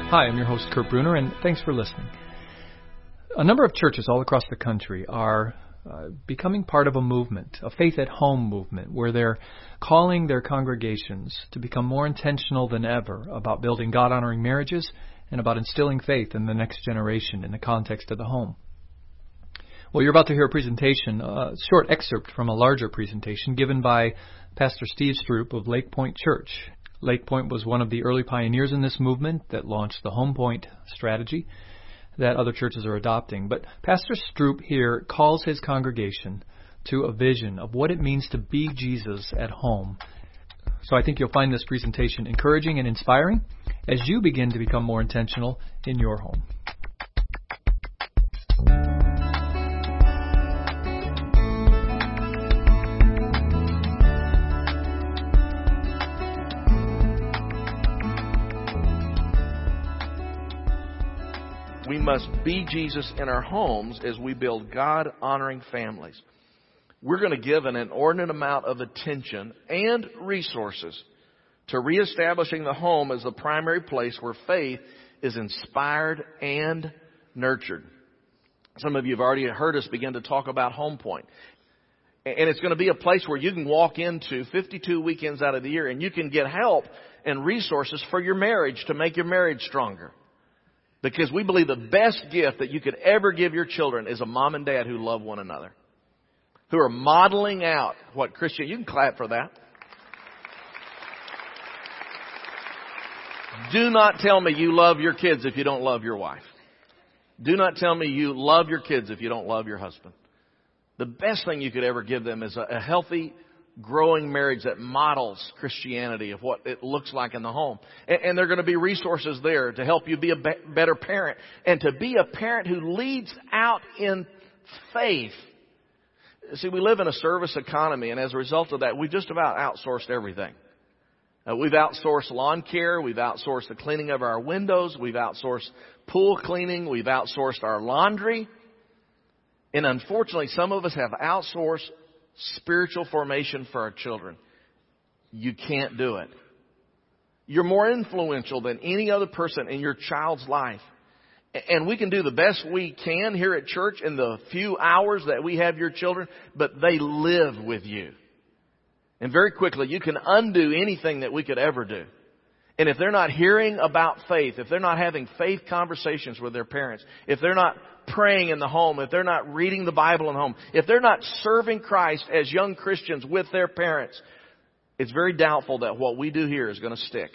Hi, I'm your host, Kurt Bruner, and thanks for listening. A number of churches all across the country are becoming part of a movement, a faith at home movement, where they're calling their congregations to become more intentional than ever about building God-honoring marriages and about instilling faith in the next generation in the context of the home. Well, you're about to hear a presentation, a short excerpt from a larger presentation given by Pastor Steve Stroop of Lake Point Church. Lake Point was one of the early pioneers in this movement that launched the Home Point strategy that other churches are adopting. But Pastor Stroop here calls his congregation to a vision of what it means to be Jesus at home. So I think you'll find this presentation encouraging and inspiring as you begin to become more intentional in your home. We must be Jesus in our homes as we build God-honoring families. We're going to give an inordinate amount of attention and resources to reestablishing the home as the primary place where faith is inspired and nurtured. Some of you have already heard us begin to talk about Home Point. And it's going to be a place where you can walk into 52 weekends out of the year and you can get help and resources for your marriage to make your marriage stronger. Because we believe the best gift that you could ever give your children is a mom and dad who love one another. Who are modeling out what Christian... You can clap for that. Do not tell me you love your kids if you don't love your wife. Do not tell me you love your kids if you don't love your husband. The best thing you could ever give them is a healthy, growing marriage that models Christianity of what it looks like in the home. And there are going to be resources there to help you be a better parent and to be a parent who leads out in faith. See, we live in a service economy, and as a result of that, we just about outsourced everything. We've outsourced lawn care. We've outsourced the cleaning of our windows. We've outsourced pool cleaning. We've outsourced our laundry. And unfortunately, some of us have outsourced spiritual formation for our children. You can't do it. You're more influential than any other person in your child's life. And we can do the best we can here at church in the few hours that we have your children, but they live with you. And very quickly, you can undo anything that we could ever do. And if they're not hearing about faith, if they're not having faith conversations with their parents, if they're not praying in the home, if they're not reading the Bible in the home, if they're not serving Christ as young Christians with their parents, it's very doubtful that what we do here is going to stick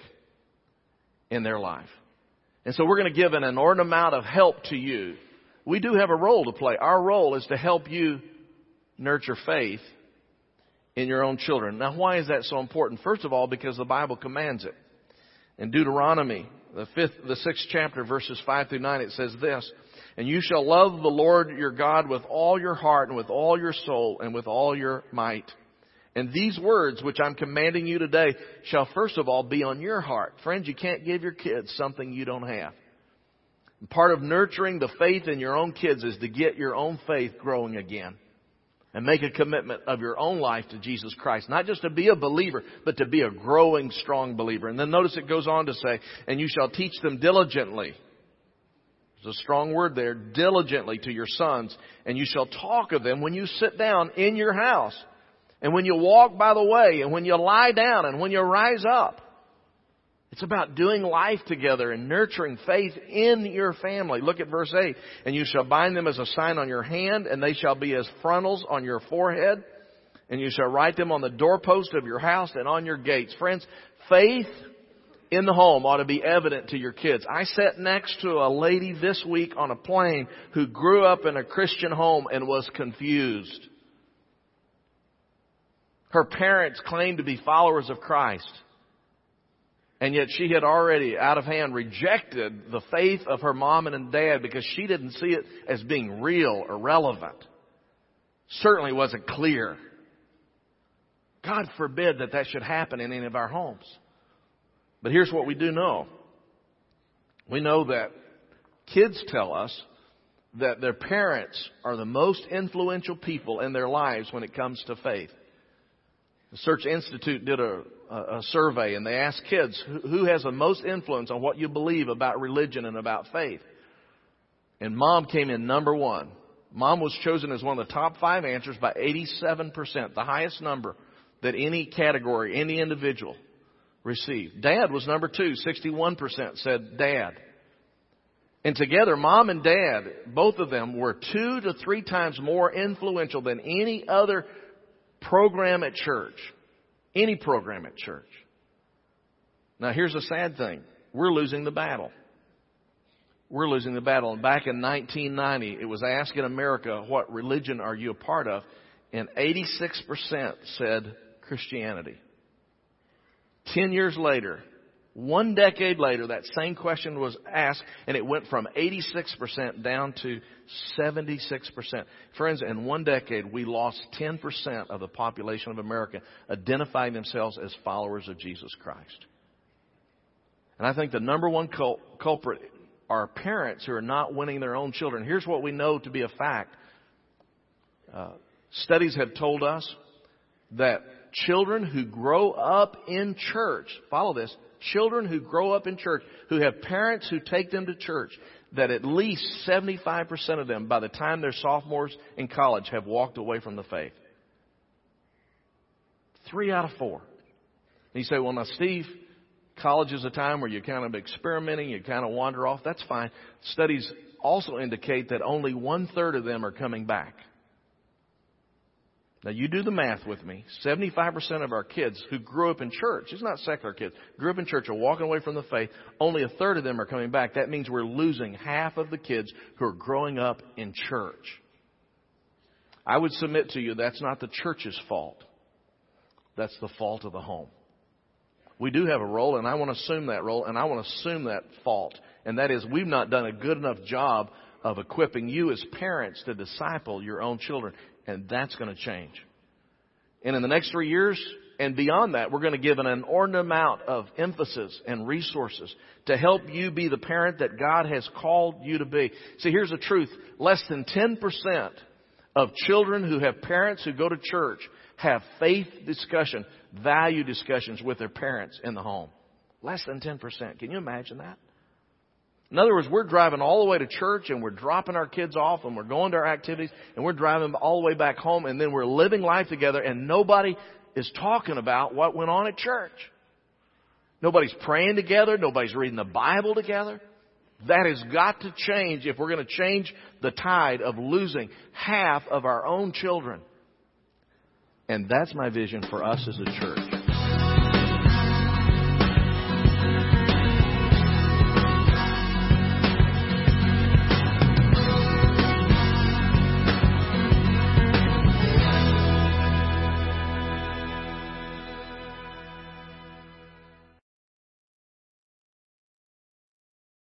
in their life. And so we're going to give an inordinate amount of help to you. We do have a role to play. Our role is to help you nurture faith in your own children. Now, why is that so important? First of all, because the Bible commands it. In Deuteronomy, the 6th chapter, verses 5 through 9, it says this: "And you shall love the Lord your God with all your heart and with all your soul and with all your might. And these words which I'm commanding you today shall first of all be on your heart." Friends, you can't give your kids something you don't have. And part of nurturing the faith in your own kids is to get your own faith growing again. And make a commitment of your own life to Jesus Christ. Not just to be a believer, but to be a growing, strong believer. And then notice it goes on to say, "And you shall teach them diligently." There's a strong word there, diligently, to your sons. "And you shall talk of them when you sit down in your house, and when you walk by the way, and when you lie down, and when you rise up." It's about doing life together and nurturing faith in your family. Look at verse 8. "And you shall bind them as a sign on your hand, and they shall be as frontals on your forehead. And you shall write them on the doorpost of your house and on your gates." Friends, faith in the home ought to be evident to your kids. I sat next to a lady this week on a plane who grew up in a Christian home and was confused. Her parents claimed to be followers of Christ. And yet she had already, out of hand, rejected the faith of her mom and dad because she didn't see it as being real or relevant. Certainly wasn't clear. God forbid that should happen in any of our homes. But here's what we do know. We know that kids tell us that their parents are the most influential people in their lives when it comes to faith. The Search Institute did a a survey, and they asked kids, who has the most influence on what you believe about religion and about faith? And mom came in number one. Mom was chosen as one of the top 5 answers by 87%, the highest number that any category, any individual received. Dad was number 2, 61% said dad. And together, mom and dad, both of them were 2 to 3 times more influential than any other program at church. Any program at church. Now, here's the sad thing. We're losing the battle. We're losing the battle. And back in 1990, it was asked in America, what religion are you a part of? And 86% said Christianity. 10 years later, 1 decade later, that same question was asked, and it went from 86% down to 76%. Friends, in 1 decade, we lost 10% of the population of America identifying themselves as followers of Jesus Christ. And I think the number one culprit are parents who are not winning their own children. Here's what we know to be a fact. Studies have told us that children who grow up in church, follow this, children who grow up in church, who have parents who take them to church, that at least 75% of them, by the time they're sophomores in college, have walked away from the faith. 3 out of 4. And you say, well, now, Steve, college is a time where you're kind of experimenting, you kind of wander off. That's fine. Studies also indicate that only 1/3 of them are coming back. Now, you do the math with me. 75% of our kids who grew up in church, it's not secular kids, grew up in church, are walking away from the faith. Only 1/3 of them are coming back. That means we're losing half of the kids who are growing up in church. I would submit to you that's not the church's fault. That's the fault of the home. We do have a role, and I want to assume that role, and I want to assume that fault. And that is, we've not done a good enough job of equipping you as parents to disciple your own children. And that's going to change. And in the next 3 years and beyond that, we're going to give an inordinate amount of emphasis and resources to help you be the parent that God has called you to be. See, here's the truth. Less than 10% of children who have parents who go to church have faith discussion, value discussions with their parents in the home. Less than 10%. Can you imagine that? In other words, we're driving all the way to church and we're dropping our kids off and we're going to our activities and we're driving all the way back home, and then we're living life together and nobody is talking about what went on at church. Nobody's praying together. Nobody's reading the Bible together. That has got to change if we're going to change the tide of losing half of our own children. And that's my vision for us as a church.